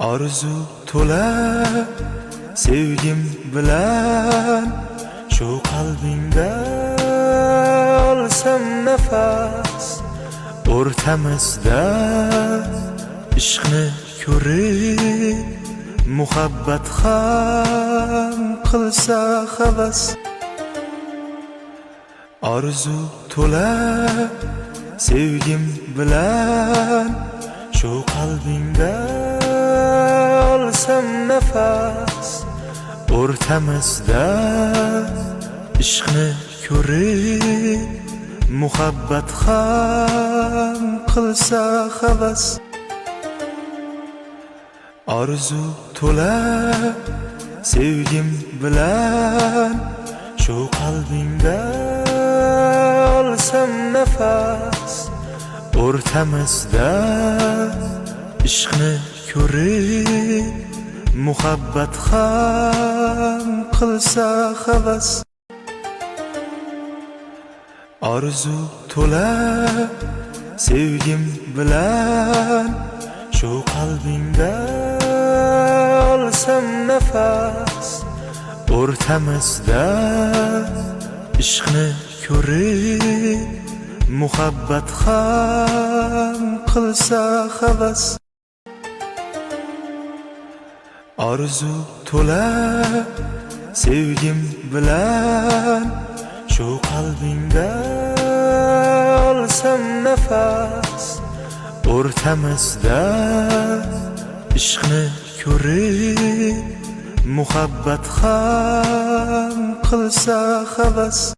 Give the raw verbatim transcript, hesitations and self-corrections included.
Arzu to'la sevgim bilan shu qalbingda olsam nafas, o'rtamizda ishqni ko'rib muhabbat ham qilsa havas. Arzu to'la sevgim bilan shu qalbingda olsam nafas, o'rtamizda ishqni ko'rib muhabbat ham qilsa havas. Arzu to'la sevgim bilan shu qalbingda olsam nafas, o'rtamizda ishqni ko'rib muhabbat ham qilsa havas. Arzu to'la sevgim bilan shu qalbingda olsam nafas, o'rtamizda ishqni ko'rib muhabbat ham qilsa havas. Arzu to'la sevgim bilan shu qalbingda olsam nafas, o'rtamizda ishqni ko'rib muhabbat ham qilsa havas.